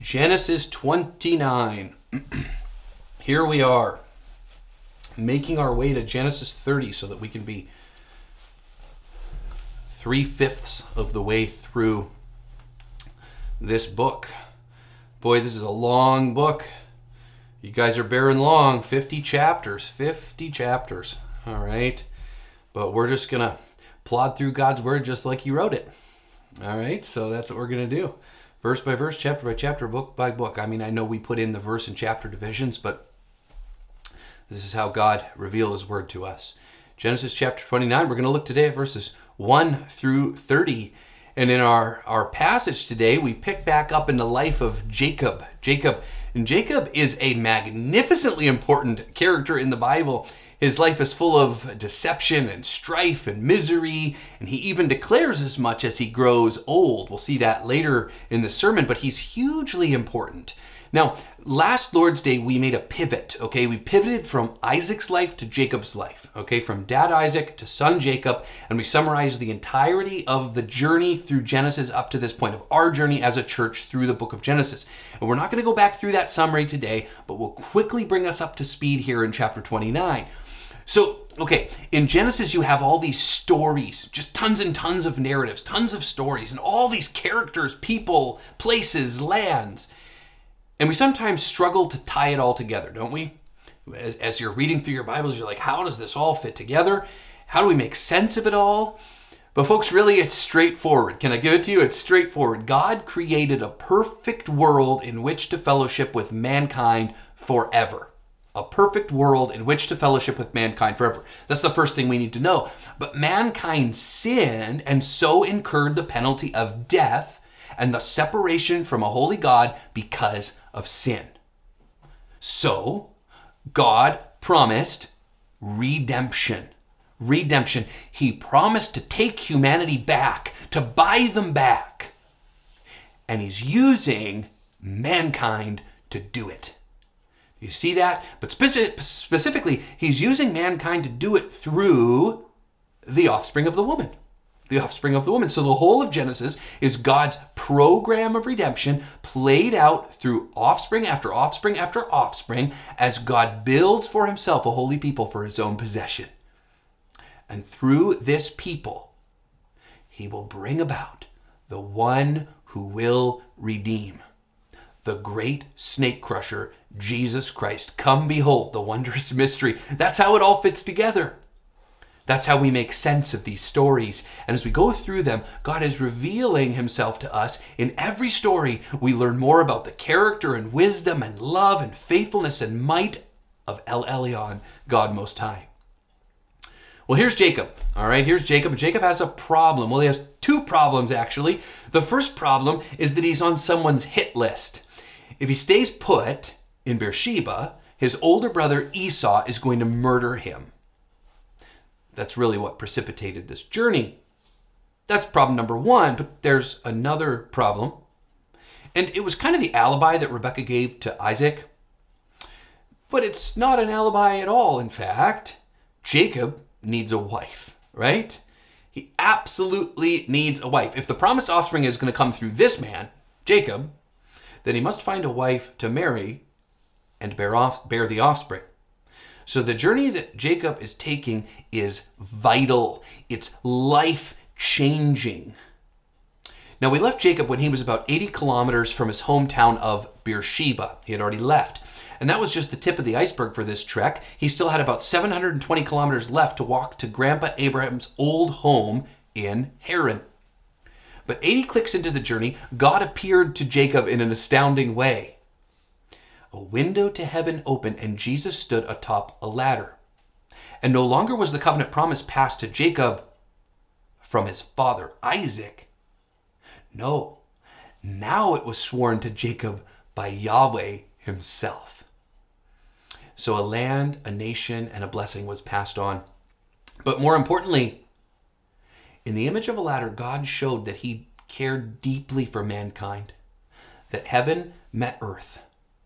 Genesis 29. Here we are, making our way to Genesis 30 so that we can be 3/5 of the way through this book. Boy, this is a long book. You guys are bearing long. 50 chapters. 50 chapters. All right. But we're just going to plod through God's word just like he wrote it. All right. So that's what we're going to do. Verse by verse, chapter by chapter, book by book. I mean, I know we put in the verse and chapter divisions, but this is how God revealed his word to us. Genesis chapter 29, we're going to look today at verses 1 through 30. And in our passage today, we pick back up in the life of Jacob. Jacob is a magnificently important character in the Bible. His life is full of deception and strife and misery, and he even declares as much as he grows old. We'll see that later in the sermon, but he's hugely important. Now, last Lord's Day, we made a pivot, okay? We pivoted from Isaac's life to Jacob's life, okay? From dad Isaac to son Jacob, and we summarized the entirety of the journey through Genesis up to this point, of our journey as a church through the book of Genesis. And we're not going to go back through that summary today, but we'll quickly bring us up to speed here in chapter 29. So, okay, in Genesis you have all these stories, just tons and tons of narratives, tons of stories, and all these characters, people, places, lands. And we sometimes struggle to tie it all together, don't we? As you're reading through your Bibles, you're like, how does this all fit together? How do we make sense of it all? But folks, really, it's straightforward. Can I give it to you? It's straightforward. God created a perfect world in which to fellowship with mankind forever. A perfect world in which to fellowship with mankind forever. That's the first thing we need to know. But mankind sinned and so incurred the penalty of death and the separation from a holy God because of sin. So, God promised redemption. Redemption. He promised to take humanity back, to buy them back. And he's using mankind to do it. You see that? But specifically, he's using mankind to do it through the offspring of the woman. The offspring of the woman. So the whole of Genesis is God's program of redemption played out through offspring after offspring after offspring as God builds for himself a holy people for his own possession. And through this people, he will bring about the one who will redeem. The great snake crusher, Jesus Christ. Come behold the wondrous mystery. That's how it all fits together. That's how we make sense of these stories. And as we go through them, God is revealing himself to us. In every story, we learn more about the character and wisdom and love and faithfulness and might of El Elyon, God Most High. Well, here's Jacob. All right, here's Jacob. Jacob has a problem. Well, he has two problems, actually. The first problem is that he's on someone's hit list. If he stays put in Beersheba, his older brother Esau is going to murder him. That's really what precipitated this journey. That's problem number one, but there's another problem. And it was kind of the alibi that Rebekah gave to Isaac. But it's not an alibi at all, in fact. Jacob needs a wife, right? He absolutely needs a wife. If the promised offspring is going to come through this man, Jacob, then he must find a wife to marry and bear the offspring. So the journey that Jacob is taking is vital. It's life-changing. Now, we left Jacob when he was about 80 kilometers from his hometown of Beersheba. He had already left. And that was just the tip of the iceberg for this trek. He still had about 720 kilometers left to walk to Grandpa Abraham's old home in Haran. But 80 clicks into the journey, God appeared to Jacob in an astounding way. A window to heaven opened, and Jesus stood atop a ladder. And no longer was the covenant promise passed to Jacob from his father Isaac. No, now it was sworn to Jacob by Yahweh himself. So a land, a nation, and a blessing was passed on. But more importantly, in the image of a ladder, God showed that he cared deeply for mankind, that heaven met earth,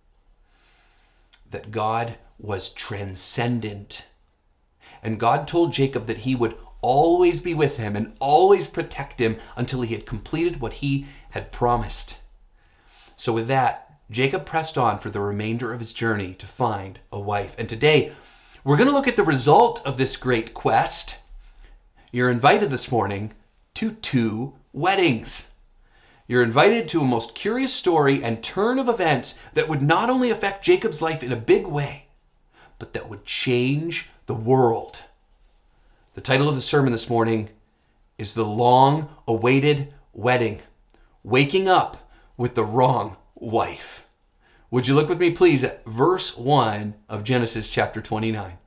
that God was transcendent. And God told Jacob that he would always be with him and always protect him until he had completed what he had promised. So with that, Jacob pressed on for the remainder of his journey to find a wife. And today, we're going to look at the result of this great quest. You're invited this morning to 2 weddings. You're invited to a most curious story and turn of events that would not only affect Jacob's life in a big way, but that would change the world. The title of the sermon this morning is The Long-Awaited Wedding, Waking Up with the Wrong Wife. Would you look with me, please, at verse 1 of Genesis chapter 29.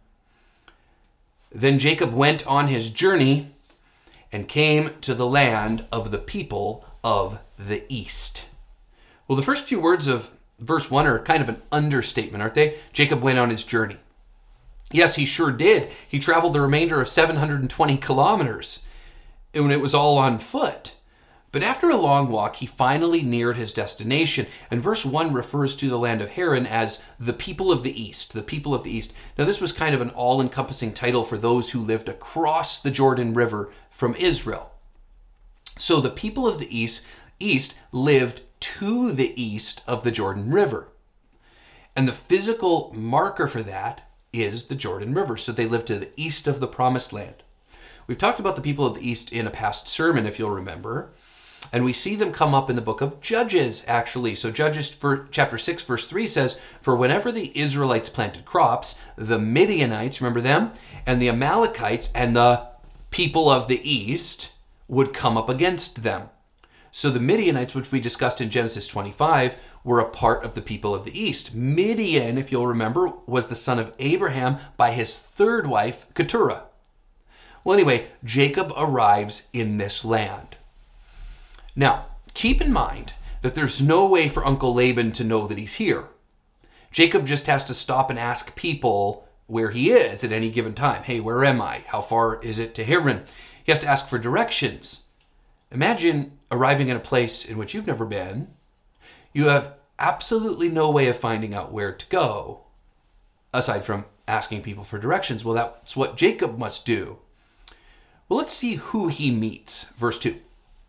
Then Jacob went on his journey and came to the land of the people of the East. Well, the first few words of verse 1 are kind of an understatement, aren't they? Jacob went on his journey. Yes, he sure did. He traveled the remainder of 720 kilometers, and it was all on foot. But after a long walk, he finally neared his destination. And verse 1 refers to the land of Haran as the people of the East. The people of the East. Now, this was kind of an all-encompassing title for those who lived across the Jordan River from Israel. So the people of the East lived to the east of the Jordan River. And the physical marker for that is the Jordan River. So they lived to the east of the Promised Land. We've talked about the people of the East in a past sermon, if you'll remember. And we see them come up in the book of Judges, actually. So Judges chapter 6, verse 3 says, "For whenever the Israelites planted crops, the Midianites," remember them, "and the Amalekites and the people of the East would come up against them." So the Midianites, which we discussed in Genesis 25, were a part of the people of the East. Midian, if you'll remember, was the son of Abraham by his third wife, Keturah. Well, anyway, Jacob arrives in this land. Now, keep in mind that there's no way for Uncle Laban to know that he's here. Jacob just has to stop and ask people where he is at any given time. Hey, where am I? How far is it to Haran? He has to ask for directions. Imagine arriving in a place in which you've never been. You have absolutely no way of finding out where to go, aside from asking people for directions. Well, that's what Jacob must do. Well, let's see who he meets. Verse 2.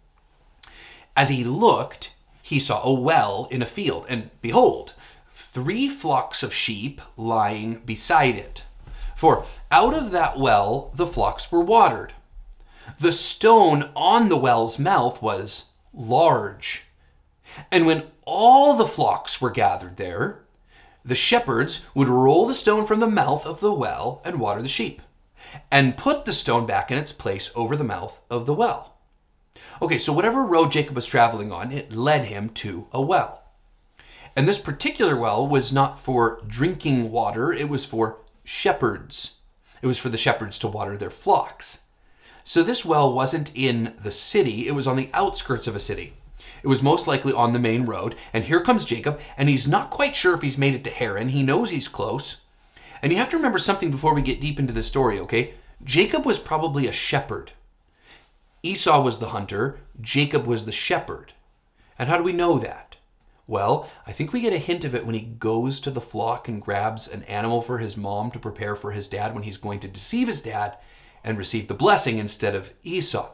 As he looked, he saw a well in a field, and behold, 3 flocks of sheep lying beside it. For out of that well the flocks were watered. The stone on the well's mouth was large. And when all the flocks were gathered there, the shepherds would roll the stone from the mouth of the well and water the sheep, and put the stone back in its place over the mouth of the well. Okay, so whatever road Jacob was traveling on, it led him to a well. And this particular well was not for drinking water, it was for shepherds. It was for the shepherds to water their flocks. So this well wasn't in the city, it was on the outskirts of a city. It was most likely on the main road, and here comes Jacob, and he's not quite sure if he's made it to Haran. He knows he's close. And you have to remember something before we get deep into the story, okay? Jacob was probably a shepherd. Esau was the hunter, Jacob was the shepherd. And how do we know that? Well, I think we get a hint of it when he goes to the flock and grabs an animal for his mom to prepare for his dad when he's going to deceive his dad and receive the blessing instead of Esau.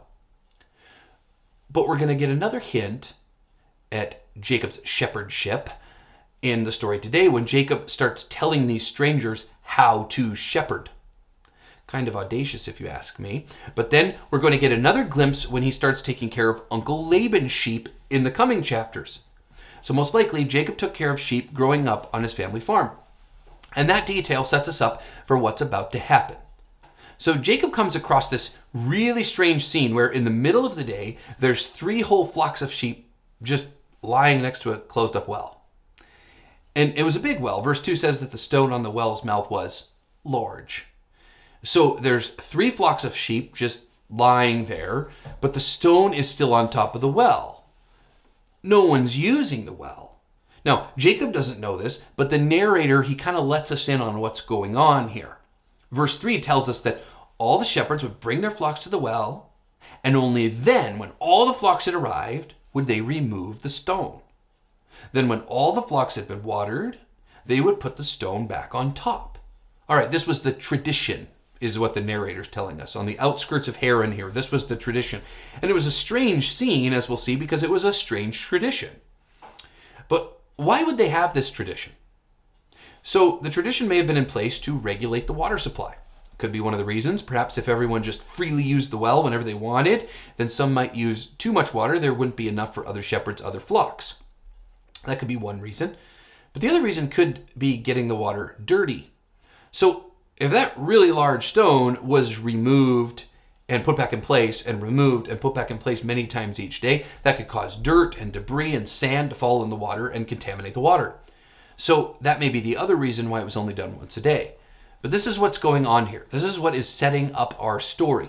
But we're going to get another hint at Jacob's shepherdship in the story today when Jacob starts telling these strangers how to shepherd. Kind of audacious if you ask me. But then we're going to get another glimpse when he starts taking care of Uncle Laban's sheep in the coming chapters. So most likely Jacob took care of sheep growing up on his family farm. And that detail sets us up for what's about to happen. So Jacob comes across this really strange scene where in the middle of the day, there's 3 whole flocks of sheep just lying next to a closed up well. And it was a big well. Verse 2 says that the stone on the well's mouth was large. So there's 3 flocks of sheep just lying there, but the stone is still on top of the well. No one's using the well. Now, Jacob doesn't know this, but the narrator, he kind of lets us in on what's going on here. Verse 3 tells us that all the shepherds would bring their flocks to the well, and only then, when all the flocks had arrived, would they remove the stone. Then when all the flocks had been watered, they would put the stone back on top. All right, this was the tradition, is what the narrator's telling us. On the outskirts of Haran here, this was the tradition. And it was a strange scene, as we'll see, because it was a strange tradition. But why would they have this tradition? So the tradition may have been in place to regulate the water supply. Could be one of the reasons. Perhaps if everyone just freely used the well whenever they wanted, then some might use too much water. There wouldn't be enough for other shepherds, other flocks. That could be one reason. But the other reason could be getting the water dirty. So if that really large stone was removed and put back in place and removed and put back in place many times each day, that could cause dirt and debris and sand to fall in the water and contaminate the water. So that may be the other reason why it was only done once a day. But this is what's going on here. This is what is setting up our story.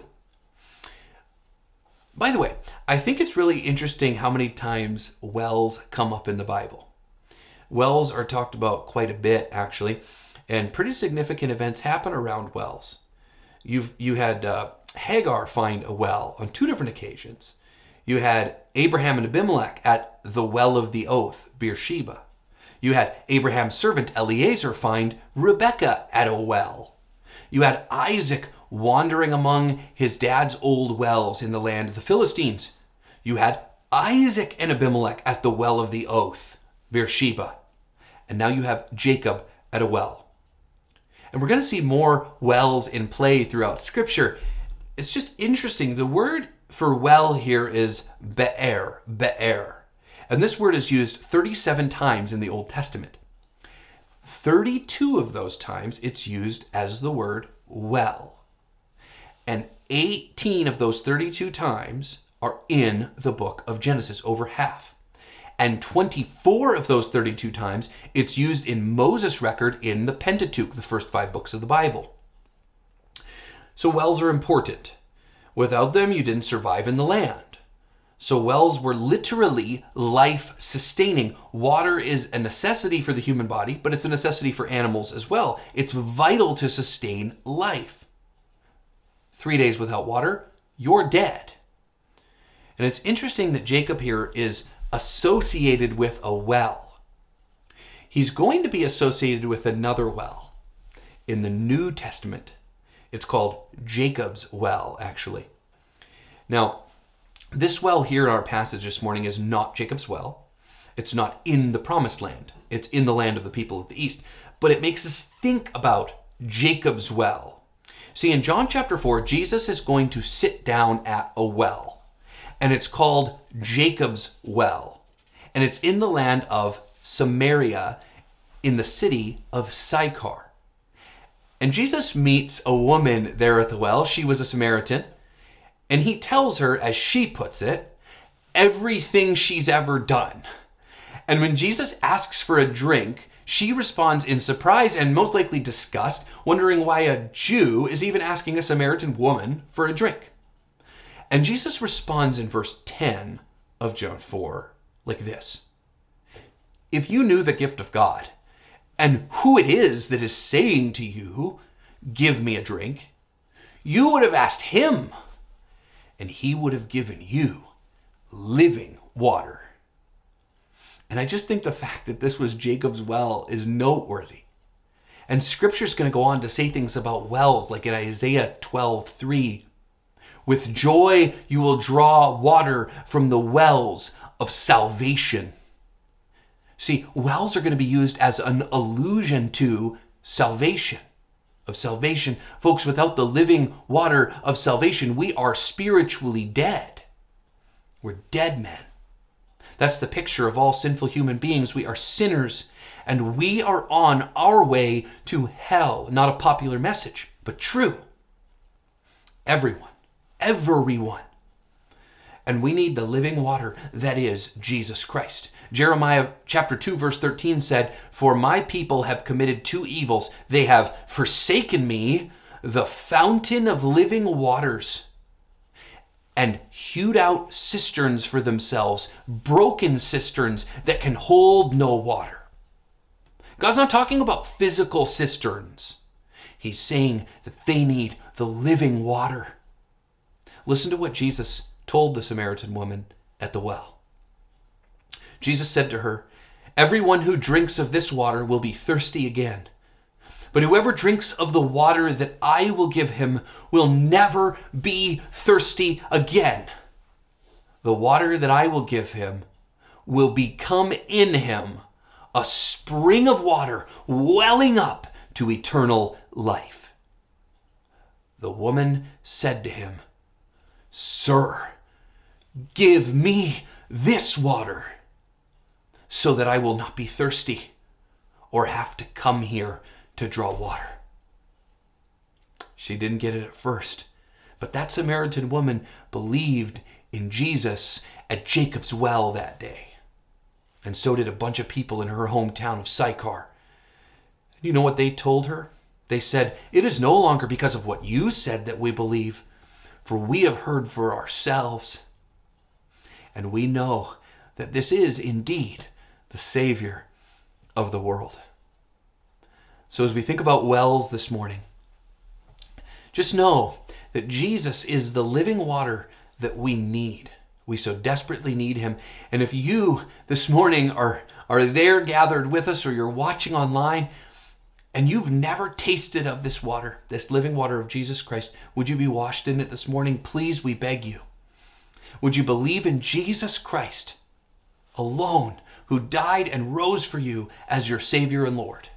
By the way, I think it's really interesting how many times wells come up in the Bible. Wells are talked about quite a bit, actually, and pretty significant events happen around wells. You had Hagar find a well on 2 different occasions. You had Abraham and Abimelech at the well of the oath, Beersheba. You had Abraham's servant Eliezer find Rebekah at a well. You had Isaac wandering among his dad's old wells in the land of the Philistines. You had Isaac and Abimelech at the well of the oath, Beersheba. And now you have Jacob at a well. And we're going to see more wells in play throughout Scripture. It's just interesting. The word for well here is be'er, be'er. And this word is used 37 times in the Old Testament. 32 of those times it's used as the word well. And 18 of those 32 times are in the book of Genesis, over half. And 24 of those 32 times it's used in Moses' record in the Pentateuch, the first 5 books of the Bible. So wells are important. Without them, you didn't survive in the land. So wells were literally life-sustaining. Water is a necessity for the human body, but it's a necessity for animals as well. It's vital to sustain life. 3 days without water, you're dead. And it's interesting that Jacob here is associated with a well. He's going to be associated with another well in the New Testament. It's called Jacob's well, actually. Now, this well here in our passage this morning is not Jacob's well. It's not in the promised land. It's in the land of the people of the east. But it makes us think about Jacob's well. See, in John chapter 4, Jesus is going to sit down at a well. And it's called Jacob's well. And it's in the land of Samaria, in the city of Sychar. And Jesus meets a woman there at the well. She was a Samaritan. And he tells her, as she puts it, everything she's ever done. And when Jesus asks for a drink, she responds in surprise and most likely disgust, wondering why a Jew is even asking a Samaritan woman for a drink. And Jesus responds in verse 10 of John 4 like this. If you knew the gift of God and who it is that is saying to you, give me a drink, you would have asked him, and he would have given you living water. And I just think the fact that this was Jacob's well is noteworthy. And Scripture's going to go on to say things about wells, like in Isaiah 12:3. With joy you will draw water from the wells of salvation. See, wells are going to be used as an allusion to salvation. Of salvation. Folks, without the living water of salvation, we are spiritually dead. We're dead men. That's the picture of all sinful human beings. We are sinners, and we are on our way to hell. Not a popular message, but true. Everyone. And we need the living water that is Jesus Christ. Jeremiah chapter 2 verse 13 said, for my people have committed 2 evils. They have forsaken me, the fountain of living waters, and hewed out cisterns for themselves, broken cisterns that can hold no water. God's not talking about physical cisterns. He's saying that they need the living water. Listen to what Jesus told the Samaritan woman at the well. Jesus said to her, everyone who drinks of this water will be thirsty again. But whoever drinks of the water that I will give him will never be thirsty again. The water that I will give him will become in him a spring of water welling up to eternal life. The woman said to him, "Sir, give me this water so that I will not be thirsty or have to come here to draw water." She didn't get it at first, but that Samaritan woman believed in Jesus at Jacob's well that day. And so did a bunch of people in her hometown of Sychar. You know what they told her? They said, "It is no longer because of what you said that we believe, for we have heard for ourselves. And we know that this is indeed the Savior of the world." So as we think about wells this morning, just know that Jesus is the living water that we need. We so desperately need him. And if you this morning are there gathered with us, or you're watching online and you've never tasted of this water, this living water of Jesus Christ, would you be washed in it this morning? Please, we beg you. Would you believe in Jesus Christ alone, who died and rose for you as your Savior and Lord?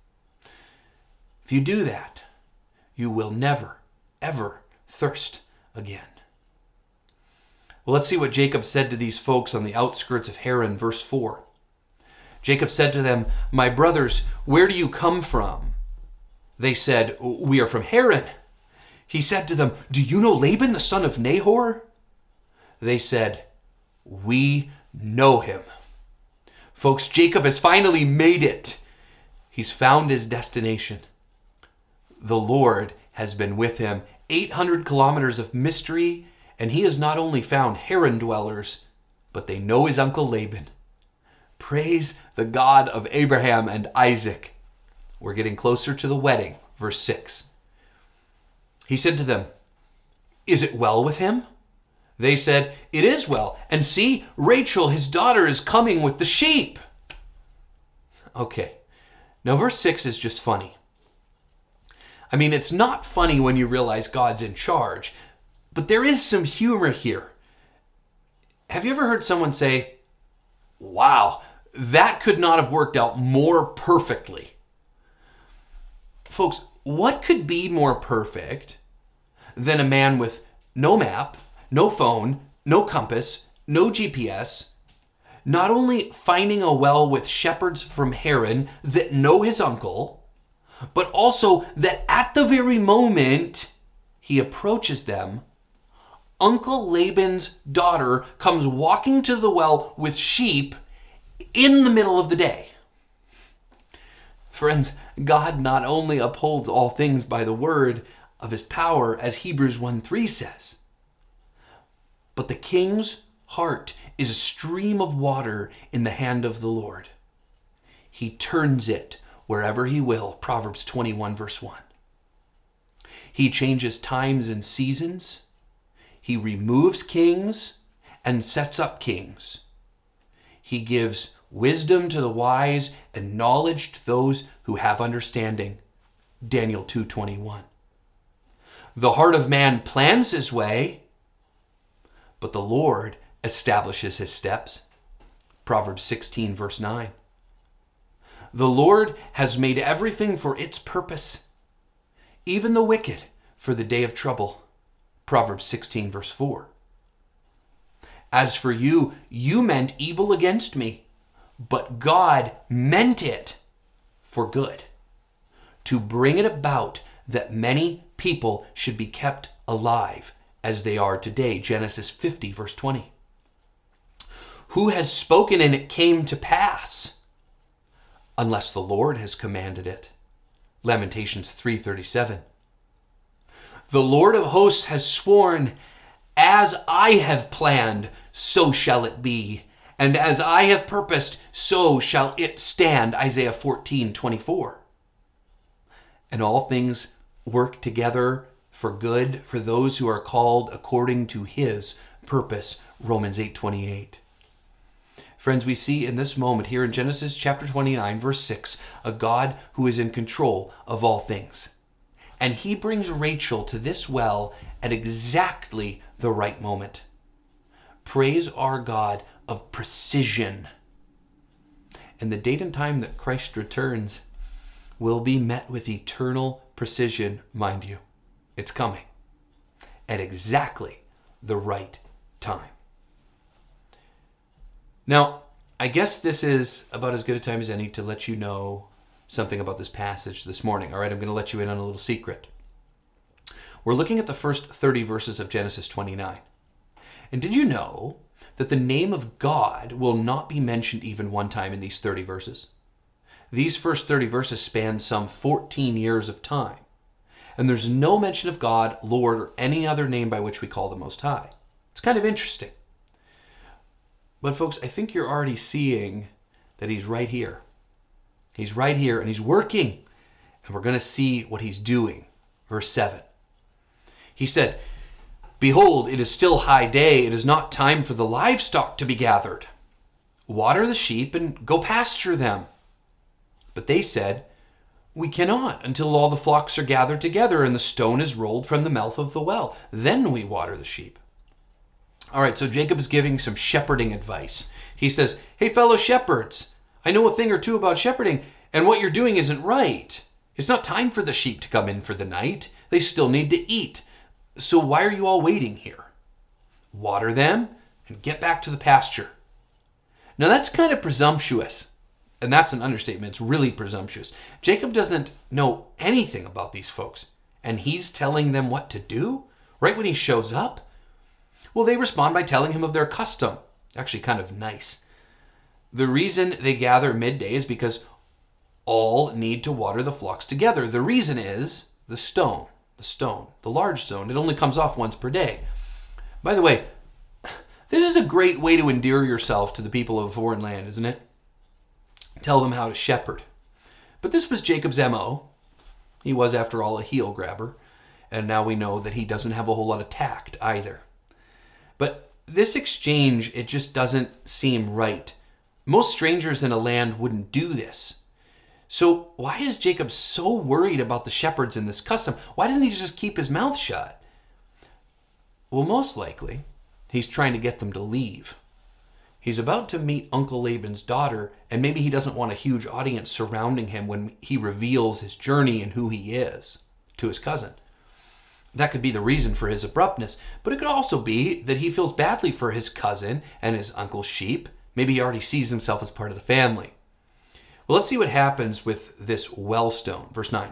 If you do that, you will never, ever thirst again. Well, let's see what Jacob said to these folks on the outskirts of Haran, verse 4. Jacob said to them, "My brothers, where do you come from?" They said, "We are from Haran." He said to them, "Do you know Laban, the son of Nahor?" They said, "We know him." Folks, Jacob has finally made it. He's found his destination. The Lord has been with him. 800 kilometers of mystery, and he has not only found Haran dwellers, but they know his uncle Laban. Praise the God of Abraham and Isaac. We're getting closer to the wedding, verse 6. He said to them, "Is it well with him?" They said, "It is well. And see, Rachel, his daughter, is coming with the sheep." Okay, now verse 6 is just funny. I mean, it's not funny when you realize God's in charge, but there is some humor here. Have you ever heard someone say, "Wow, that could not have worked out more perfectly"? Folks, what could be more perfect than a man with no map, no phone, no compass, no GPS, not only finding a well with shepherds from Haran that know his uncle, but also that at the very moment he approaches them, Uncle Laban's daughter comes walking to the well with sheep in the middle of the day. Friends, God not only upholds all things by the word of his power, as Hebrews 1:3 says, but the king's heart is a stream of water in the hand of the Lord. He turns it wherever he will, Proverbs 21 verse 1. He changes times and seasons. He removes kings and sets up kings. He gives wisdom to the wise and knowledge to those who have understanding, Daniel 2:21. The heart of man plans his way, but the Lord establishes his steps, Proverbs 16 verse 9. The Lord has made everything for its purpose, even the wicked for the day of trouble, Proverbs 16 verse 4. As for you, you meant evil against me, but God meant it for good, to bring it about that many people should be kept alive as they are today, Genesis 50 verse 20. Who has spoken and it came to pass? Unless the Lord has commanded it. Lamentations 3:37. The Lord of hosts has sworn, as I have planned, so shall it be. And as I have purposed, so shall it stand. Isaiah 14:24. And all things work together for good for those who are called according to his purpose. Romans 8:28. Friends, we see in this moment here in Genesis chapter 29, verse 6, a God who is in control of all things. And he brings Rachel to this well at exactly the right moment. Praise our God of precision. And the date and time that Christ returns will be met with eternal precision, mind you. It's coming at exactly the right time. Now, I guess this is about as good a time as any to let you know something about this passage this morning. All right, I'm going to let you in on a little secret. We're looking at the first 30 verses of Genesis 29. And did you know that the name of God will not be mentioned even one time in these 30 verses? These first 30 verses span some 14 years of time. And there's no mention of God, Lord, or any other name by which we call the Most High. It's kind of interesting. But folks, I think you're already seeing that he's right here. He's right here and he's working. And we're going to see what he's doing. Verse 7. He said, "Behold, it is still high day. It is not time for the livestock to be gathered. Water the sheep and go pasture them." But they said, "We cannot until all the flocks are gathered together and the stone is rolled from the mouth of the well. Then we water the sheep." All right, so Jacob is giving some shepherding advice. He says, "Hey, fellow shepherds, I know a thing or two about shepherding, and what you're doing isn't right. It's not time for the sheep to come in for the night. They still need to eat. So why are you all waiting here? Water them and get back to the pasture." Now that's kind of presumptuous. And that's an understatement. It's really presumptuous. Jacob doesn't know anything about these folks. And he's telling them what to do right when he shows up? Well, they respond by telling him of their custom. Actually, kind of nice. The reason they gather midday is because all need to water the flocks together. The reason is the stone, the large stone. It only comes off once per day. By the way, this is a great way to endear yourself to the people of a foreign land, isn't it? Tell them how to shepherd. But this was Jacob's MO. He was, after all, a heel grabber. And now we know that he doesn't have a whole lot of tact either. But this exchange, it just doesn't seem right. Most strangers in a land wouldn't do this. So why is Jacob so worried about the shepherds in this custom? Why doesn't he just keep his mouth shut? Well, most likely, he's trying to get them to leave. He's about to meet Uncle Laban's daughter, and maybe he doesn't want a huge audience surrounding him when he reveals his journey and who he is to his cousin. That could be the reason for his abruptness, but it could also be that he feels badly for his cousin and his uncle's sheep. Maybe he already sees himself as part of the family. Well, let's see what happens with this well stone. Verse 9.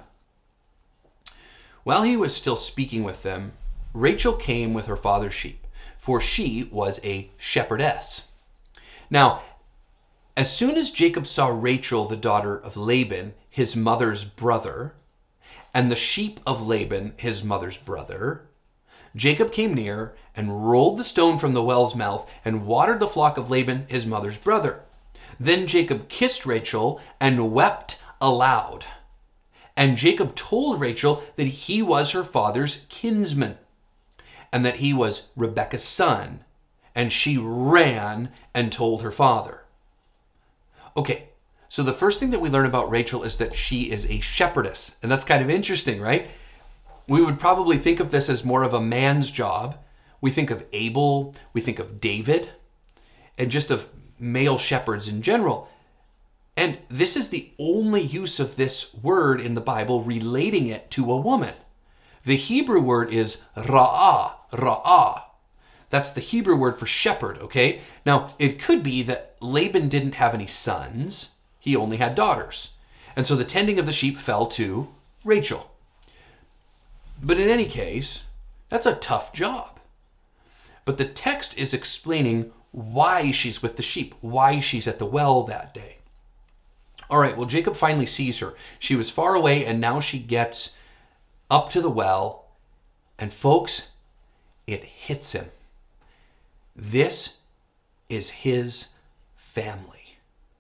While he was still speaking with them, Rachel came with her father's sheep, for she was a shepherdess. Now, as soon as Jacob saw Rachel, the daughter of Laban, his mother's brother, and the sheep of Laban, his mother's brother, Jacob came near and rolled the stone from the well's mouth and watered the flock of Laban, his mother's brother. Then Jacob kissed Rachel and wept aloud. And Jacob told Rachel that he was her father's kinsman and that he was Rebekah's son. And she ran and told her father. Okay, so the first thing that we learn about Rachel is that she is a shepherdess. And that's kind of interesting, right? We would probably think of this as more of a man's job. We think of Abel, we think of David, and just of male shepherds in general. And this is the only use of this word in the Bible relating it to a woman. The Hebrew word is ra'ah, ra'ah. That's the Hebrew word for shepherd, okay? Now, it could be that Laban didn't have any sons. He only had daughters. And so the tending of the sheep fell to Rachel. But in any case, that's a tough job. But the text is explaining why she's with the sheep, why she's at the well that day. All right, well, Jacob finally sees her. She was far away, and now she gets up to the well. And folks, it hits him. This is his family.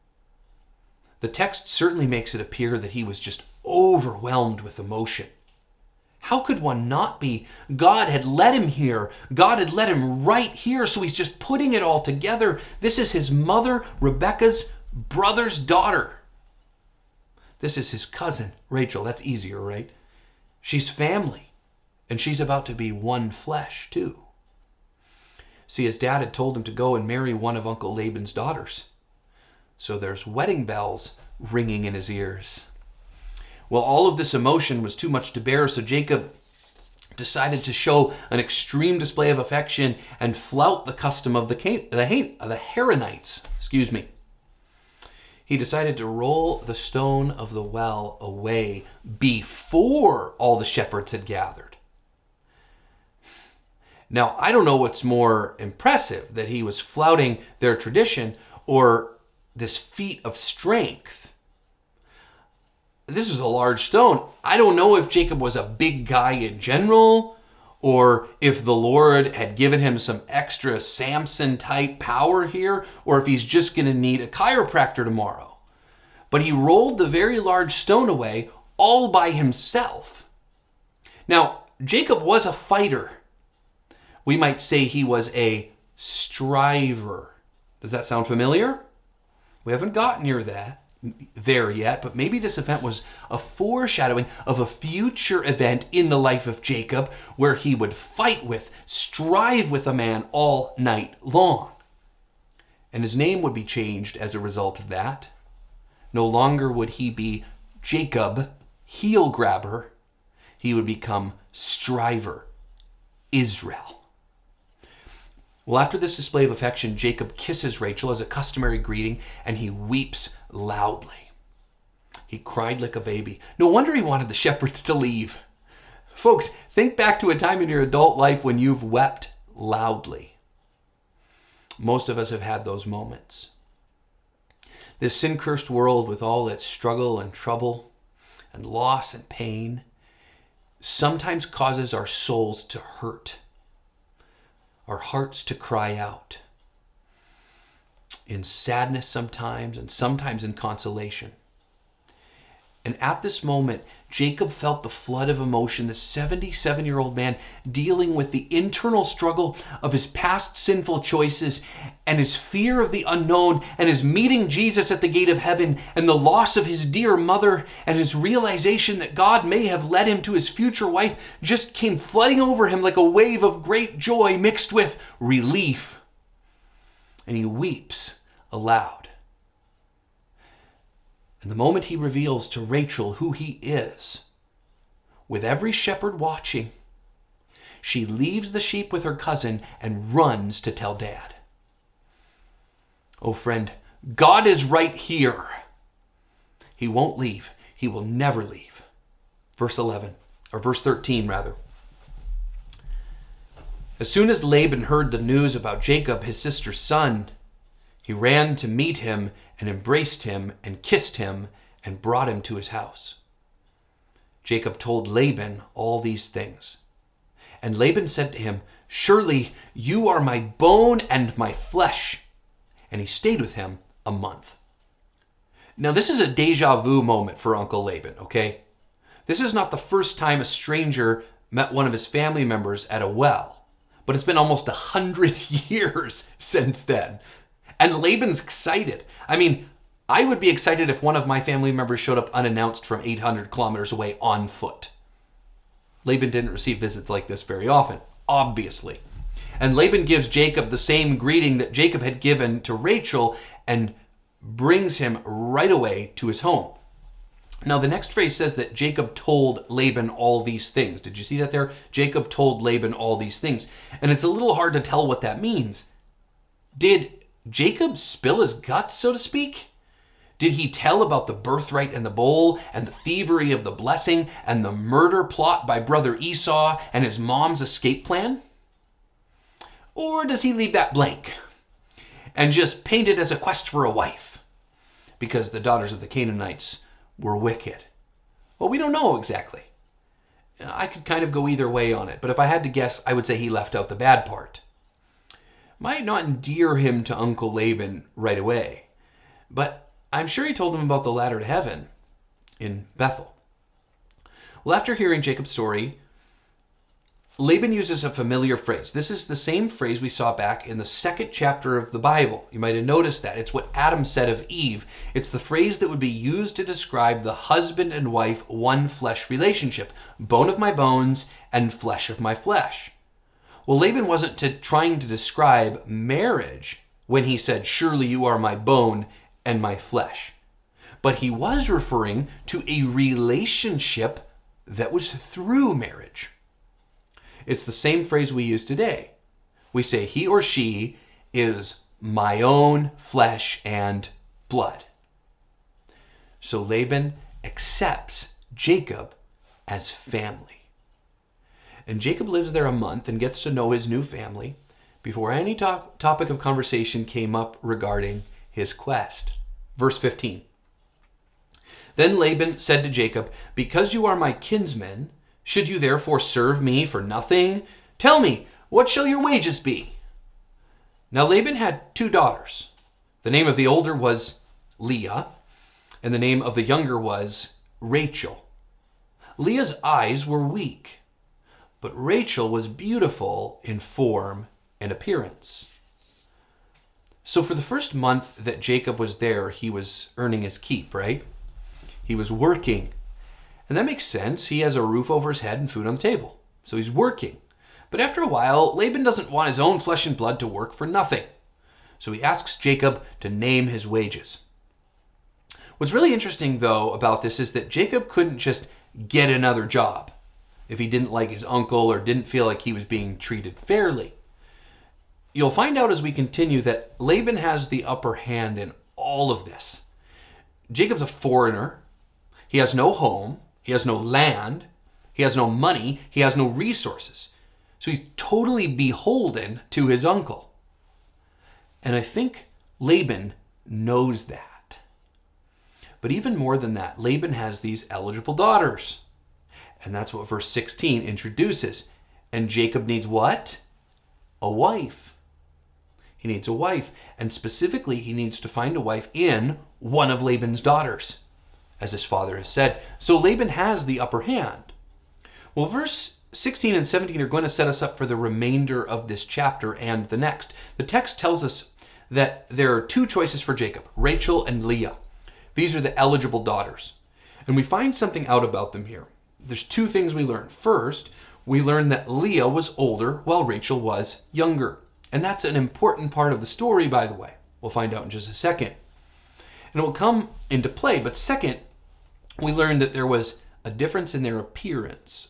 The text certainly makes it appear that he was just overwhelmed with emotion. How could one not be? God had led him here. God had led him right here, so he's just putting it all together. This is his mother, Rebekah's brother's daughter. This is his cousin, Rachel. That's easier, right? She's family, and she's about to be one flesh, too. See, his dad had told him to go and marry one of Uncle Laban's daughters. So there's wedding bells ringing in his ears. Well, all of this emotion was too much to bear, so Jacob decided to show an extreme display of affection and flout the custom of the Heronites. He decided to roll the stone of the well away before all the shepherds had gathered. Now, I don't know what's more impressive, that he was flouting their tradition or this feat of strength. This was a large stone. I don't know if Jacob was a big guy in general, or if the Lord had given him some extra Samson-type power here, or if he's just going to need a chiropractor tomorrow. But he rolled the very large stone away all by himself. Now, Jacob was a fighter. We might say he was a striver. Does that sound familiar? We haven't gotten there yet, but maybe this event was a foreshadowing of a future event in the life of Jacob where he would strive with a man all night long. And his name would be changed as a result of that. No longer would he be Jacob, heel grabber. He would become striver, Israel. Well, after this display of affection, Jacob kisses Rachel as a customary greeting, and he weeps loudly. He cried like a baby. No wonder he wanted the shepherds to leave. Folks, think back to a time in your adult life when you've wept loudly. Most of us have had those moments. This sin-cursed world, with all its struggle and trouble and loss and pain, sometimes causes our souls to hurt, our hearts to cry out, in sadness sometimes, and sometimes in consolation. And at this moment, Jacob felt the flood of emotion, the 77-year-old man dealing with the internal struggle of his past sinful choices and his fear of the unknown and his meeting Jesus at the gate of heaven and the loss of his dear mother and his realization that God may have led him to his future wife just came flooding over him like a wave of great joy mixed with relief. And he weeps aloud. And the moment he reveals to Rachel who he is, with every shepherd watching, she leaves the sheep with her cousin and runs to tell Dad. Oh, friend, God is right here. He won't leave. He will never leave. Verse 13 rather. As soon as Laban heard the news about Jacob, his sister's son, he ran to meet him and embraced him and kissed him and brought him to his house. Jacob told Laban all these things. And Laban said to him, "Surely you are my bone and my flesh." And he stayed with him a month. Now this is a deja vu moment for Uncle Laban, okay? This is not the first time a stranger met one of his family members at a well, but it's been almost 100 years since then. And Laban's excited. I mean, I would be excited if one of my family members showed up unannounced from 800 kilometers away on foot. Laban didn't receive visits like this very often, obviously. And Laban gives Jacob the same greeting that Jacob had given to Rachel and brings him right away to his home. Now, the next phrase says that Jacob told Laban all these things. Did you see that there? Jacob told Laban all these things. And it's a little hard to tell what that means. Did Jacob spill his guts, so to speak? Did he tell about the birthright and the bowl and the thievery of the blessing and the murder plot by brother Esau and his mom's escape plan? Or does he leave that blank and just paint it as a quest for a wife because the daughters of the Canaanites were wicked? Well, we don't know exactly. I could kind of go either way on it, but if I had to guess, I would say he left out the bad part. Might not endear him to Uncle Laban right away, but I'm sure he told him about the ladder to heaven in Bethel. Well, after hearing Jacob's story, Laban uses a familiar phrase. This is the same phrase we saw back in the 2nd chapter of the Bible. You might have noticed that. It's what Adam said of Eve. It's the phrase that would be used to describe the husband and wife one flesh relationship. Bone of my bones and flesh of my flesh. Well, Laban wasn't trying to describe marriage when he said, "Surely you are my bone and my flesh. But he was referring to a relationship that was through marriage. It's the same phrase we use today. We say he or she is my own flesh and blood. So Laban accepts Jacob as family. And Jacob lives there a month and gets to know his new family before any topic of conversation came up regarding his quest. Verse 15. Then Laban said to Jacob, "Because you are my kinsman, should you therefore serve me for nothing? Tell me, what shall your wages be?" Now Laban had 2 daughters. The name of the older was Leah, and the name of the younger was Rachel. Leah's eyes were weak, but Rachel was beautiful in form and appearance. So for the first month that Jacob was there, he was earning his keep, right? He was working. And that makes sense. He has a roof over his head and food on the table. So he's working. But after a while, Laban doesn't want his own flesh and blood to work for nothing. So he asks Jacob to name his wages. What's really interesting, though, about this is that Jacob couldn't just get another job if he didn't like his uncle or didn't feel like he was being treated fairly. You'll find out as we continue that Laban has the upper hand in all of this. Jacob's a foreigner. He has no home. He has no land. He has no money. He has no resources. So he's totally beholden to his uncle. And I think Laban knows that. But even more than that, Laban has these eligible daughters. And that's what verse 16 introduces. And Jacob needs what? A wife. He needs a wife. And specifically, he needs to find a wife in one of Laban's daughters, as his father has said. So Laban has the upper hand. Well, verse 16 and 17 are going to set us up for the remainder of this chapter and the next. The text tells us that there are 2 choices for Jacob, Rachel and Leah. These are the eligible daughters. And we find something out about them here. There's 2 things we learn. First, we learn that Leah was older while Rachel was younger. And that's an important part of the story, by the way. We'll find out in just a second. And it will come into play. But second, we learned that there was a difference in their appearance.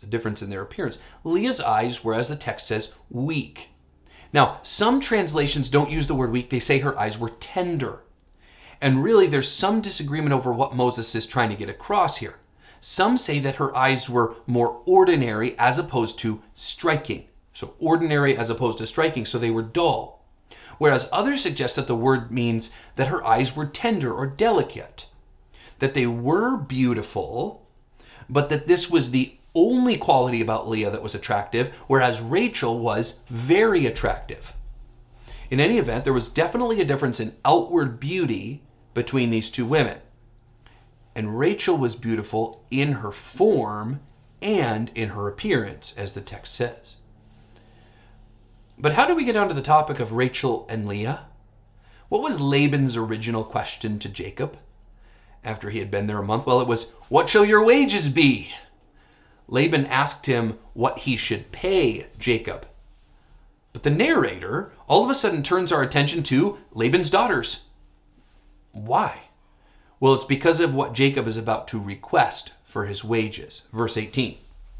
Leah's eyes were, as the text says, weak. Now, some translations don't use the word weak. They say her eyes were tender. And really, there's some disagreement over what Moses is trying to get across here. Some say that her eyes were more ordinary as opposed to striking. So ordinary as opposed to striking, so they were dull. Whereas others suggest that the word means that her eyes were tender or delicate. That they were beautiful, but that this was the only quality about Leah that was attractive, whereas Rachel was very attractive. In any event, there was definitely a difference in outward beauty between these 2 women. And Rachel was beautiful in her form and in her appearance, as the text says. But how do we get onto the topic of Rachel and Leah? What was Laban's original question to Jacob after he had been there a month? Well, it was, "What shall your wages be?" Laban asked him what he should pay Jacob. But the narrator all of a sudden turns our attention to Laban's daughters. Why? Well, it's because of what Jacob is about to request for his wages. Verse 18.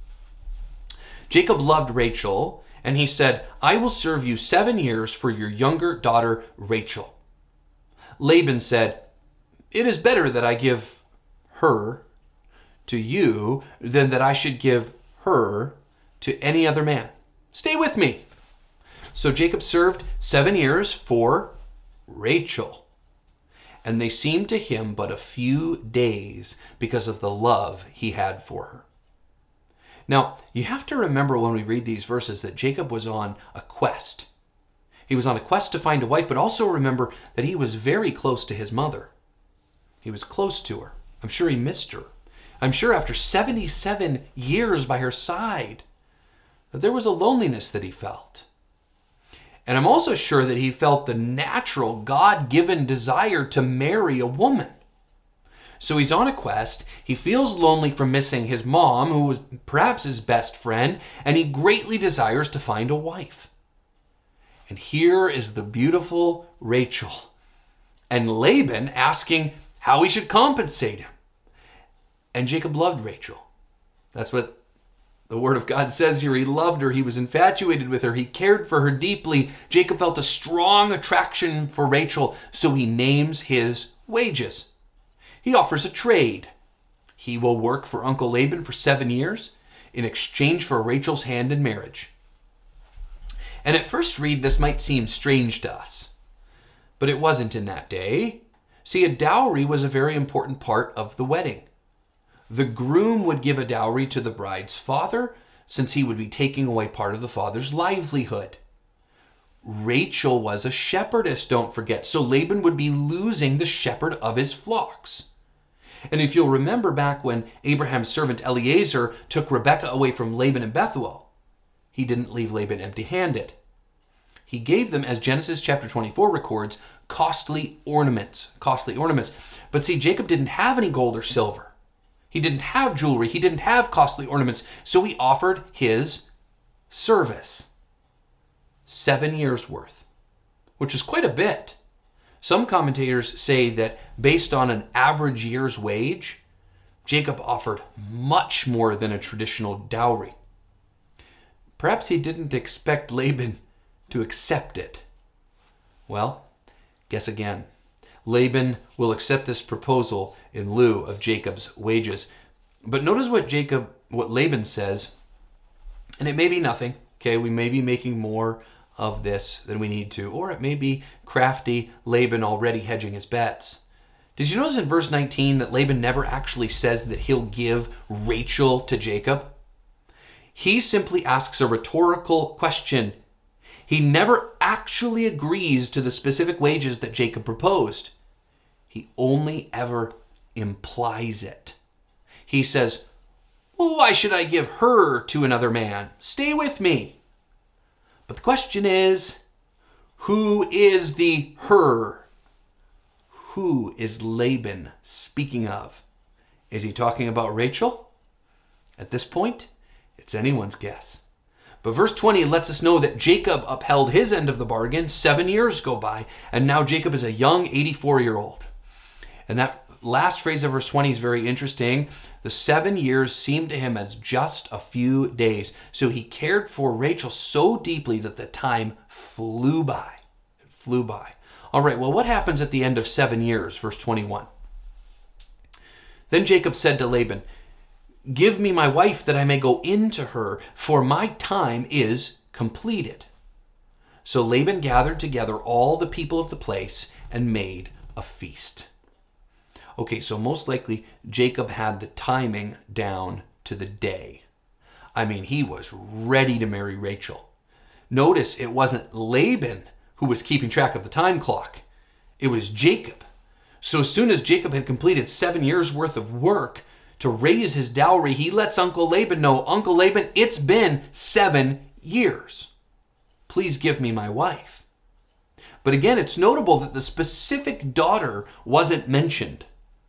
Jacob loved Rachel, and he said, "I will serve you 7 years for your younger daughter Rachel." Laban said, "It is better that I give her to you than that I should give her to any other man. Stay with me." So Jacob served 7 years for Rachel. And they seemed to him but a few days because of the love he had for her. Now, you have to remember when we read these verses that Jacob was on a quest. He was on a quest to find a wife, but also remember that he was very close to his mother. He was close to her. I'm sure he missed her. I'm sure after 77 years by her side, that there was a loneliness that he felt. And I'm also sure that he felt the natural, God-given desire to marry a woman. So he's on a quest. He feels lonely from missing his mom, who was perhaps his best friend, and he greatly desires to find a wife. And here is the beautiful Rachel. and Laban asking how he should compensate him. And Jacob loved Rachel. That's what the word of God says here. He loved her. He was infatuated with her. He cared for her deeply. Jacob felt a strong attraction for Rachel, so he names his wages. He offers a trade. He will work for Uncle Laban for 7 years in exchange for Rachel's hand in marriage. And at first read, this might seem strange to us, but it wasn't in that day. See, a dowry was a very important part of the wedding. The groom would give a dowry to the bride's father, since he would be taking away part of the father's livelihood. Rachel was a shepherdess, don't forget, so Laban would be losing the shepherd of his flocks. And if you'll remember back when Abraham's servant Eliezer took Rebekah away from Laban in Bethuel, he didn't leave Laban empty-handed. He gave them, as Genesis chapter 24 records, costly ornaments. But see, Jacob didn't have any gold or silver. He didn't have jewelry. He didn't have costly ornaments. So he offered his service. 7 years worth, which is quite a bit. Some commentators say that based on an average year's wage, Jacob offered much more than a traditional dowry. Perhaps he didn't expect Laban to accept it. Well, guess again. Laban will accept this proposal in lieu of Jacob's wages. But notice what Laban says, and it may be nothing. Okay, we may be making more of this than we need to, or it may be crafty Laban already hedging his bets. Did you notice in verse 19 that Laban never actually says that he'll give Rachel to Jacob? He simply asks a rhetorical question. He never actually agrees to the specific wages that Jacob proposed. He only ever implies it. He says, well, why should I give her to another man? Stay with me. But the question is, who is the her? Who is Laban speaking of? Is he talking about Rachel? At this point, it's anyone's guess. But verse 20 lets us know that Jacob upheld his end of the bargain. 7 years go by, and now Jacob is a young 84-year-old. And that last phrase of verse 20 is very interesting. The 7 years seemed to him as just a few days. So he cared for Rachel so deeply that the time flew by. It flew by. All right, well, what happens at the end of 7 years? Verse 21. Then Jacob said to Laban, give me my wife that I may go into her, for my time is completed. So Laban gathered together all the people of the place and made a feast. Okay, so most likely Jacob had the timing down to the day. I mean, he was ready to marry Rachel. Notice it wasn't Laban who was keeping track of the time clock. It was Jacob. So as soon as Jacob had completed 7 years worth of work to raise his dowry, he lets Uncle Laban know, Uncle Laban, it's been 7 years. Please give me my wife. But again, it's notable that the specific daughter wasn't mentioned.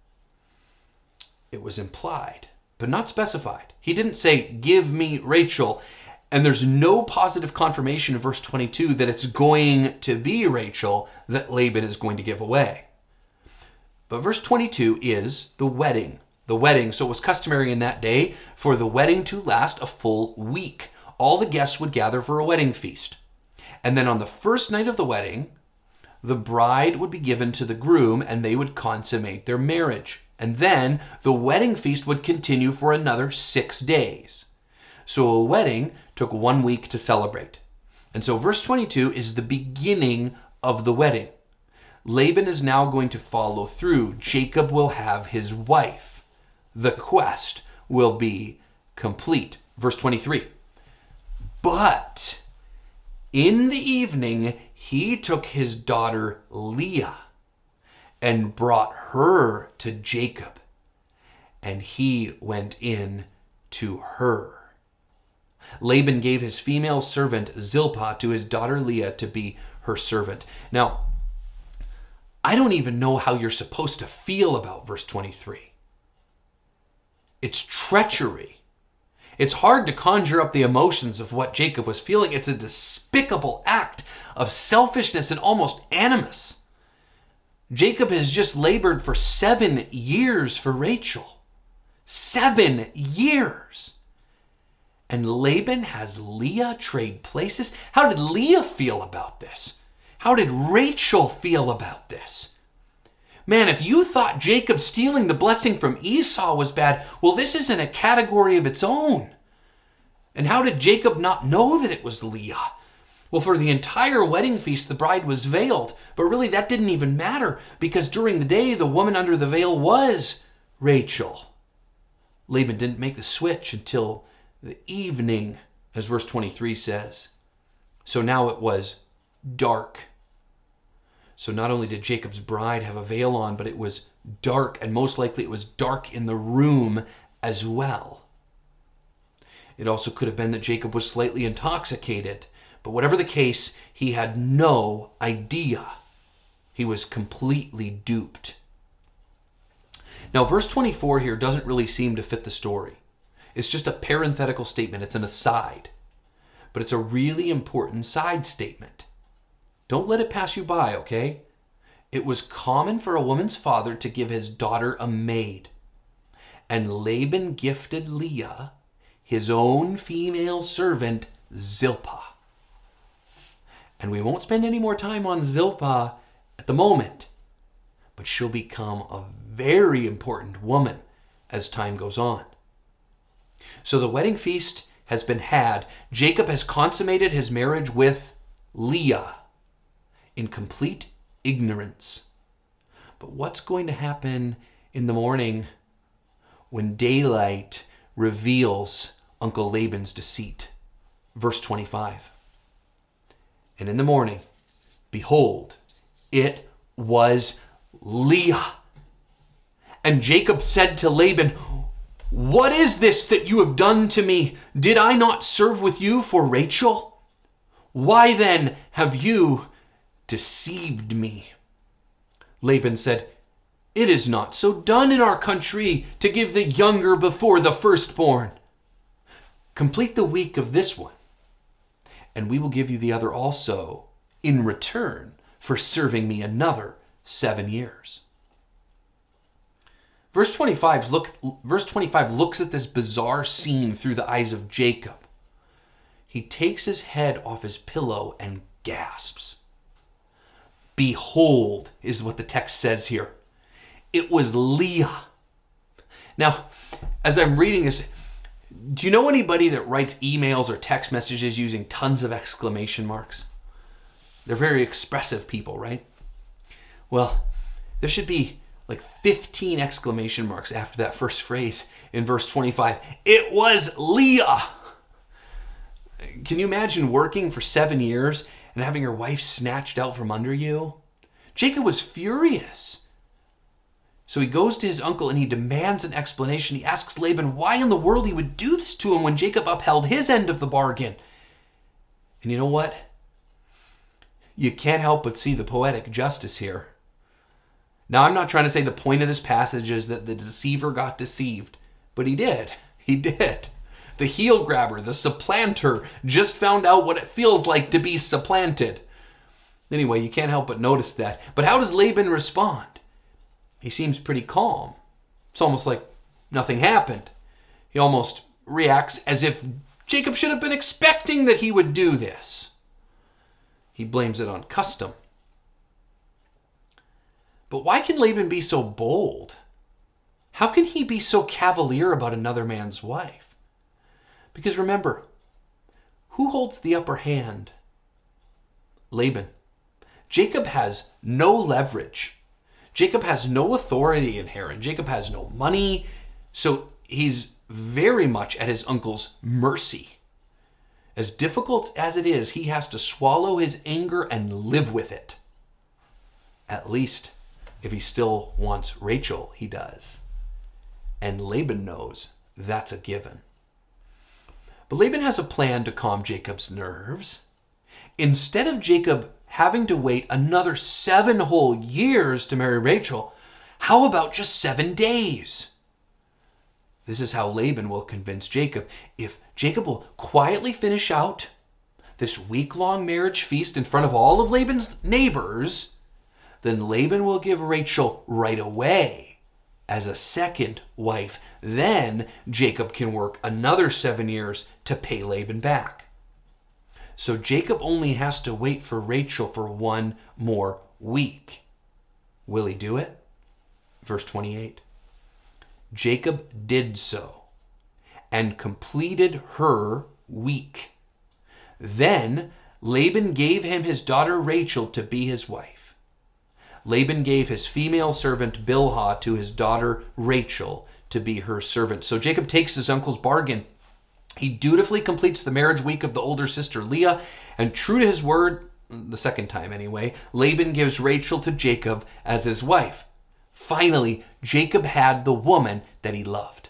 It was implied, but not specified. He didn't say, give me Rachel. And there's no positive confirmation in verse 22 that it's going to be Rachel that Laban is going to give away. But verse 22 is the wedding. The wedding, so it was customary in that day for the wedding to last a full week. All the guests would gather for a wedding feast. And then on the first night of the wedding, the bride would be given to the groom and they would consummate their marriage. And then the wedding feast would continue for another 6 days. So a wedding took 1 week to celebrate. And so verse 22 is the beginning of the wedding. Laban is now going to follow through. Jacob will have his wife. The quest will be complete. Verse 23. But in the evening, he took his daughter Leah and brought her to Jacob, and he went in to her. Laban gave his female servant Zilpah to his daughter Leah to be her servant. Now, I don't even know how you're supposed to feel about verse 23. It's treachery. It's hard to conjure up the emotions of what Jacob was feeling. It's a despicable act of selfishness and almost animus. Jacob has just labored for 7 years for Rachel. 7 years. And Laban has Leah trade places. How did Leah feel about this? How did Rachel feel about this? Man, if you thought Jacob stealing the blessing from Esau was bad, well, this is in a category of its own. And how did Jacob not know that it was Leah? Well, for the entire wedding feast, the bride was veiled. But really, that didn't even matter, because during the day, the woman under the veil was Rachel. Laban didn't make the switch until the evening, as verse 23 says. So now it was dark. So not only did Jacob's bride have a veil on, but it was dark, and most likely it was dark in the room as well. It also could have been that Jacob was slightly intoxicated, but whatever the case, he had no idea. He was completely duped. Now, verse 24 here doesn't really seem to fit the story. It's just a parenthetical statement. It's an aside. But it's a really important side statement. Don't let it pass you by, okay? It was common for a woman's father to give his daughter a maid. And Laban gifted Leah his own female servant, Zilpah. And we won't spend any more time on Zilpah at the moment, but she'll become a very important woman as time goes on. So the wedding feast has been had. Jacob has consummated his marriage with Leah in complete ignorance. But what's going to happen in the morning when daylight reveals Uncle Laban's deceit? Verse 25. And in the morning, behold, it was Leah. And Jacob said to Laban, "What is this that you have done to me? Did I not serve with you for Rachel? Why then have you deceived me?" Laban said, "It is not so done in our country to give the younger before the firstborn. Complete the week of this one, and we will give you the other also in return for serving me another 7 years." Verse 25 looks at this bizarre scene through the eyes of Jacob. He takes his head off his pillow and gasps. Behold, is what the text says here. It was Leah. Now, as I'm reading this, do you know anybody that writes emails or text messages using tons of exclamation marks? They're very expressive people, right? Well, there should be like 15 exclamation marks after that first phrase in verse 25. It was Leah. Can you imagine working for 7 years and having your wife snatched out from under you? Jacob was furious. So he goes to his uncle and he demands an explanation. He asks Laban why in the world he would do this to him when Jacob upheld his end of the bargain. And you know what? You can't help but see the poetic justice here. Now, I'm not trying to say the point of this passage is that the deceiver got deceived, but he did. He did. The heel grabber, the supplanter, just found out what it feels like to be supplanted. Anyway, you can't help but notice that. But how does Laban respond? He seems pretty calm. It's almost like nothing happened. He almost reacts as if Jacob should have been expecting that he would do this. He blames it on custom. But why can Laban be so bold? How can he be so cavalier about another man's wife? Because remember, who holds the upper hand? Laban. Jacob has no leverage. Jacob has no authority in Haran. Jacob has no money. So he's very much at his uncle's mercy. As difficult as it is, he has to swallow his anger and live with it. At least, if he still wants Rachel, he does. And Laban knows that's a given. But Laban has a plan to calm Jacob's nerves. Instead of Jacob having to wait another 7 whole years to marry Rachel, how about just 7 days? This is how Laban will convince Jacob. If Jacob will quietly finish out this week-long marriage feast in front of all of Laban's neighbors, then Laban will give Rachel right away as a second wife. Then Jacob can work another 7 years to pay Laban back. So Jacob only has to wait for Rachel for 1 more week. Will he do it? Verse 28. Jacob did so and completed her week. Then Laban gave him his daughter Rachel to be his wife. Laban gave his female servant Bilhah to his daughter Rachel to be her servant. So Jacob takes his uncle's bargain. He dutifully completes the marriage week of the older sister Leah, and true to his word, the second time anyway, Laban gives Rachel to Jacob as his wife. Finally, Jacob had the woman that he loved.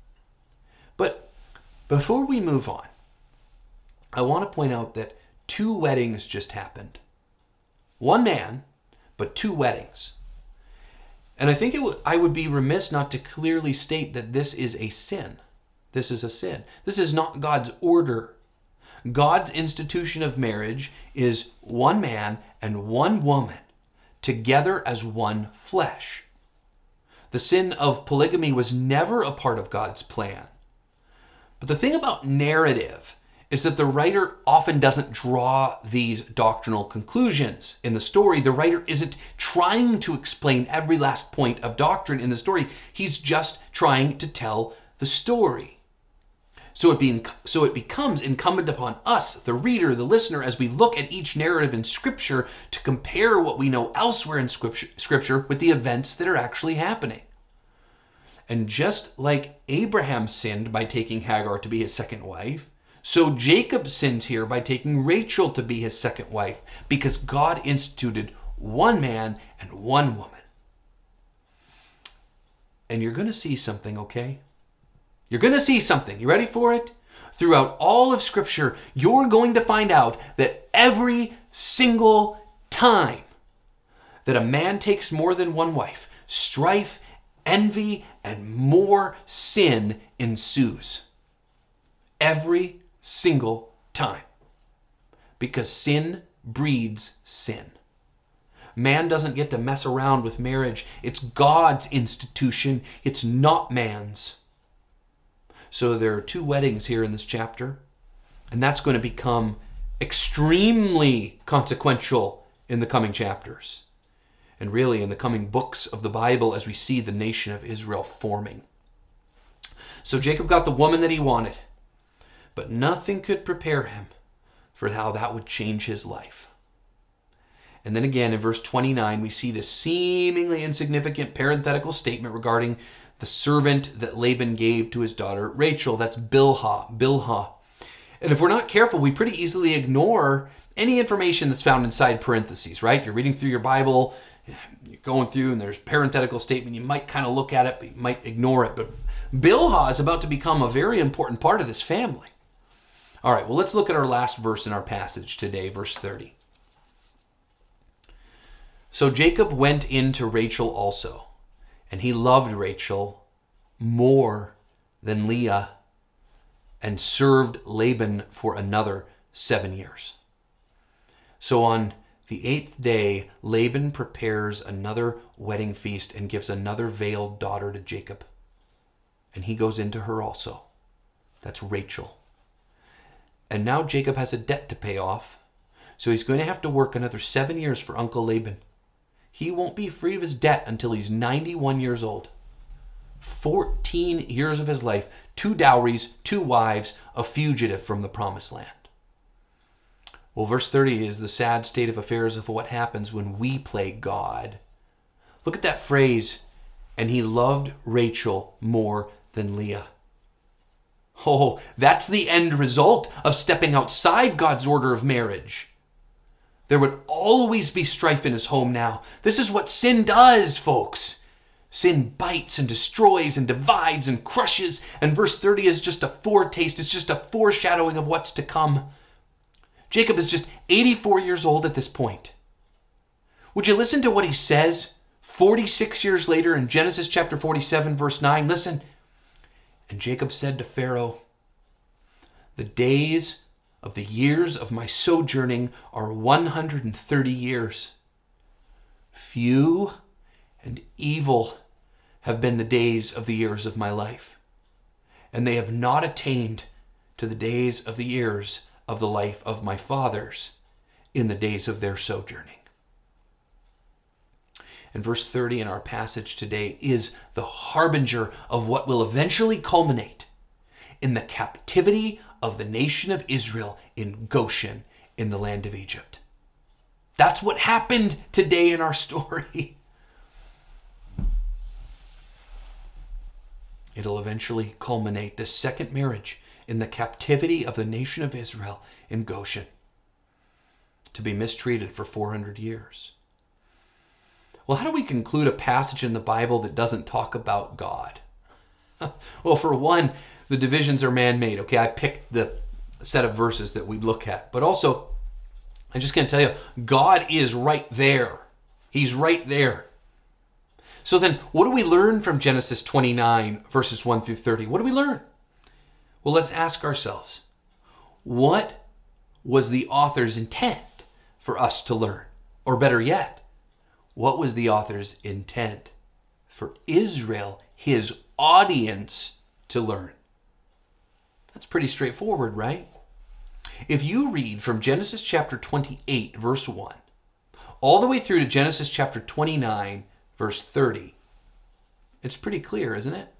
But before we move on, I want to point out that 2 weddings just happened. 1 man, but 2 weddings. And I think I would be remiss not to clearly state that this is a sin. This is a sin. This is not God's order. God's institution of marriage is 1 man and 1 woman together as 1 flesh. The sin of polygamy was never a part of God's plan. But the thing about narrative is that the writer often doesn't draw these doctrinal conclusions in the story. The writer isn't trying to explain every last point of doctrine in the story. He's just trying to tell the story. So it becomes incumbent upon us, the reader, the listener, as we look at each narrative in Scripture, to compare what we know elsewhere in Scripture with the events that are actually happening. And just like Abraham sinned by taking Hagar to be his second wife, so Jacob sins here by taking Rachel to be his second wife, because God instituted 1 man and 1 woman. And you're going to see something, okay? You're going to see something. You ready for it? Throughout all of Scripture, you're going to find out that every single time that a man takes more than 1 wife, strife, envy, and more sin ensues. Every single time. Because sin breeds sin. Man doesn't get to mess around with marriage. It's God's institution. It's not man's. So there are 2 weddings here in this chapter, and that's going to become extremely consequential in the coming chapters, and really in the coming books of the Bible as we see the nation of Israel forming. So Jacob got the woman that he wanted, but nothing could prepare him for how that would change his life. And then again in verse 29, we see this seemingly insignificant parenthetical statement regarding the servant that Laban gave to his daughter Rachel. That's Bilhah. And if we're not careful, we pretty easily ignore any information that's found inside parentheses, right? You're reading through your Bible, you're going through, and there's parenthetical statement. You might kind of look at it, but you might ignore it. But Bilhah is about to become a very important part of this family. All right, well, let's look at our last verse in our passage today, verse 30. So Jacob went in to Rachel also, and he loved Rachel more than Leah, and served Laban for another 7 years. So on the 8th day, Laban prepares another wedding feast and gives another veiled daughter to Jacob. And he goes into her also. That's Rachel. And now Jacob has a debt to pay off, so he's going to have to work another 7 years for Uncle Laban. He won't be free of his debt until he's 91 years old. 14 years of his life, 2 dowries, 2 wives, a fugitive from the promised land. Well, verse 30 is the sad state of affairs of what happens when we play God. Look at that phrase, and he loved Rachel more than Leah. Oh, that's the end result of stepping outside God's order of marriage. There would always be strife in his home now. This is what sin does, folks. Sin bites and destroys and divides and crushes. And verse 30 is just a foretaste. It's just a foreshadowing of what's to come. Jacob is just 84 years old at this point. Would you listen to what he says 46 years later in Genesis chapter 47, verse 9? Listen. And Jacob said to Pharaoh, "The days of the years of my sojourning are 130 years. Few and evil have been the days of the years of my life, and they have not attained to the days of the years of the life of my fathers in the days of their sojourning. And verse 30 in our passage today is the harbinger of what will eventually culminate in the captivity of the nation of Israel in Goshen in the land of Egypt. That's what happened today in our story. It'll eventually culminate, the second marriage, in the captivity of the nation of Israel in Goshen, to be mistreated for 400 years. Well, how do we conclude a passage in the Bible that doesn't talk about God? Well, for one, the divisions are man-made. Okay, I picked the set of verses that we look at. But also, I'm just going to tell you, God is right there. He's right there. So then, what do we learn from Genesis 29, verses 1 through 30? What do we learn? Well, let's ask ourselves, what was the author's intent for us to learn? Or better yet, what was the author's intent for Israel, his audience, to learn? That's pretty straightforward, right? If you read from Genesis chapter 28, verse 1, all the way through to Genesis chapter 29, verse 30, it's pretty clear, isn't it?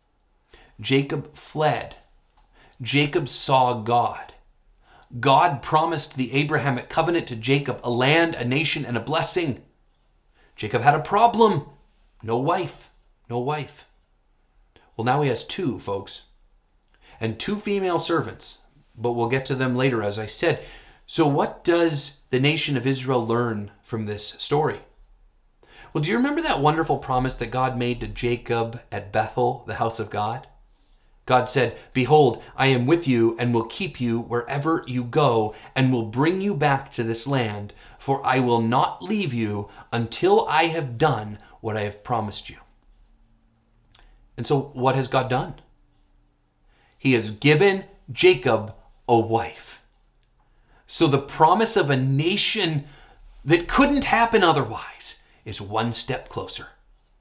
Jacob fled. Jacob saw God. God promised the Abrahamic covenant to Jacob a land, a nation, and a blessing. Jacob had a problem. No wife. No wife. Well, now he has two, folks. And two female servants. But we'll get to them later, as I said. So what does the nation of Israel learn from this story? Well, do you remember that wonderful promise that God made to Jacob at Bethel, the house of God? God said, "Behold, I am with you and will keep you wherever you go and will bring you back to this land, for I will not leave you until I have done what I have promised you." And so what has God done? He has given Jacob a wife. So the promise of a nation that couldn't happen otherwise is one step closer.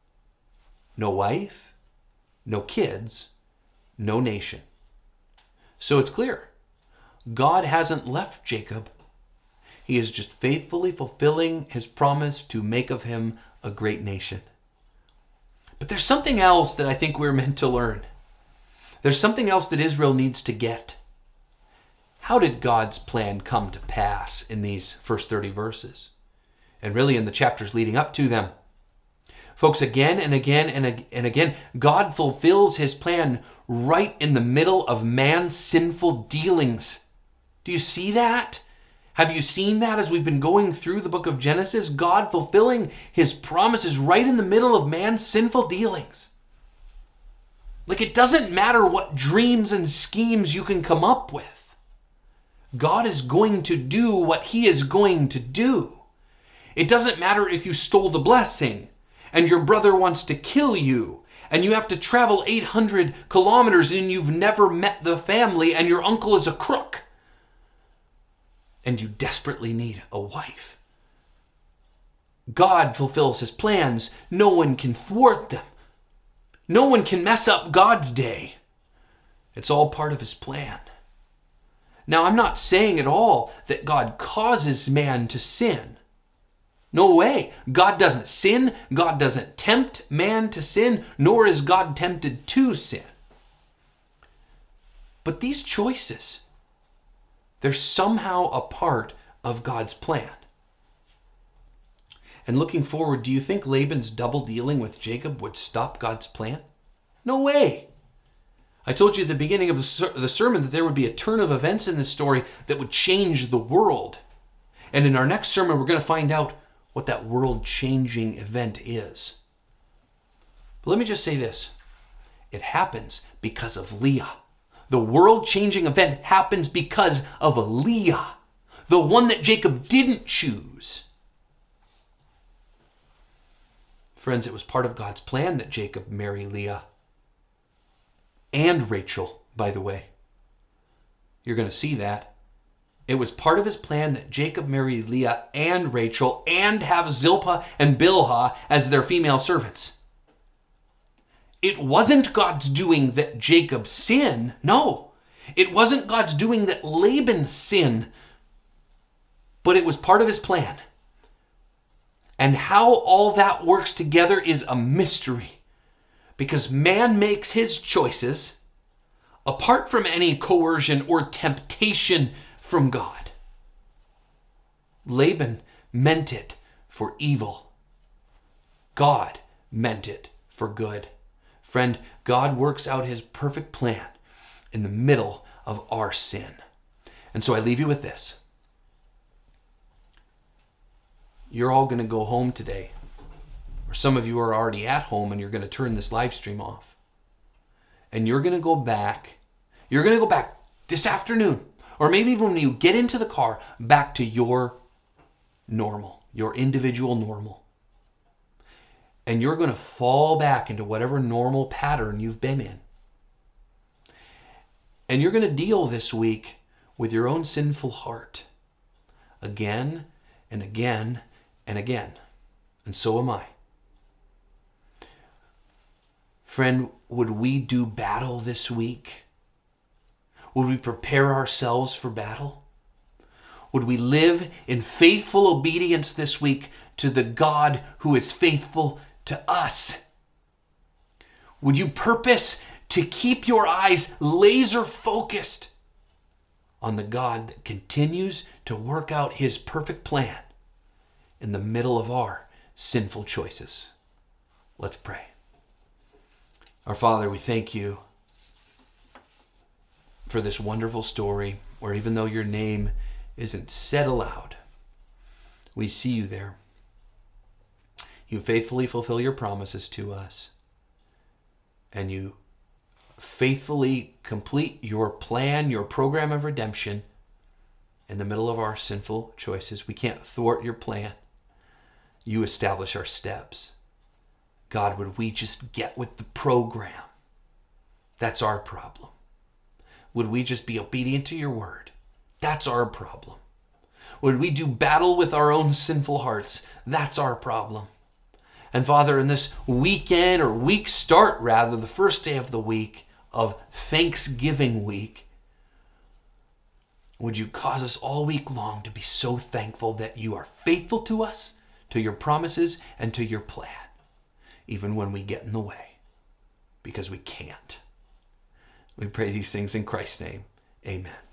No wife, no kids, no nation. So it's clear, God hasn't left Jacob. He is just faithfully fulfilling his promise to make of him a great nation. But there's something else that I think we're meant to learn. There's something else that Israel needs to get. How did God's plan come to pass in these first 30 verses? And really in the chapters leading up to them. Folks, again and again and again, God fulfills his plan right in the middle of man's sinful dealings. Do you see that? Have you seen that as we've been going through the book of Genesis? God fulfilling his promises right in the middle of man's sinful dealings. Like, it doesn't matter what dreams and schemes you can come up with. God is going to do what he is going to do. It doesn't matter if you stole the blessing and your brother wants to kill you and you have to travel 800 kilometers and you've never met the family and your uncle is a crook and you desperately need a wife. God fulfills his plans. No one can thwart them. No one can mess up God's day. It's all part of his plan. Now, I'm not saying at all that God causes man to sin. No way. God doesn't sin. God doesn't tempt man to sin, nor is God tempted to sin. But these choices, they're somehow a part of God's plan. And looking forward, do you think Laban's double dealing with Jacob would stop God's plan? No way. I told you at the beginning of the sermon that there would be a turn of events in this story that would change the world. And in our next sermon, we're going to find out what that world-changing event is. But let me just say this. It happens because of Leah. The world-changing event happens because of Leah, the one that Jacob didn't choose. Friends, it was part of God's plan that Jacob marry Leah. And Rachel, by the way. You're going to see that. It was part of his plan that Jacob marry Leah and Rachel and have Zilpah and Bilhah as their female servants. It wasn't God's doing that Jacob sin. No, it wasn't God's doing that Laban sin. But it was part of his plan. And how all that works together is a mystery. Because man makes his choices apart from any coercion or temptation from God. Laban meant it for evil. God meant it for good. Friend, God works out his perfect plan in the middle of our sin. And so I leave you with this. You're all going to go home today. Or some of you are already at home and you're going to turn this live stream off. And you're going to go back. You're going to go back this afternoon. Or maybe even when you get into the car, back to your normal, your individual normal. And you're going to fall back into whatever normal pattern you've been in. And you're going to deal this week with your own sinful heart. Again and again and again. And so am I. Friend, would we do battle this week? Would we prepare ourselves for battle? Would we live in faithful obedience this week to the God who is faithful to us? Would you purpose to keep your eyes laser focused on the God that continues to work out his perfect plan in the middle of our sinful choices? Let's pray. Our Father, we thank you for this wonderful story where even though your name isn't said aloud, we see you there. You faithfully fulfill your promises to us, and you faithfully complete your plan, your program of redemption in the middle of our sinful choices. We can't thwart your plan. You establish our steps. God, would we just get with the program? That's our problem. Would we just be obedient to your word? That's our problem. Would we do battle with our own sinful hearts? That's our problem. And Father, in this weekend or week start rather, the first day of the week of Thanksgiving week, would you cause us all week long to be so thankful that you are faithful to us, to your promises, and to your plan, even when we get in the way, because we can't. We pray these things in Christ's name. Amen.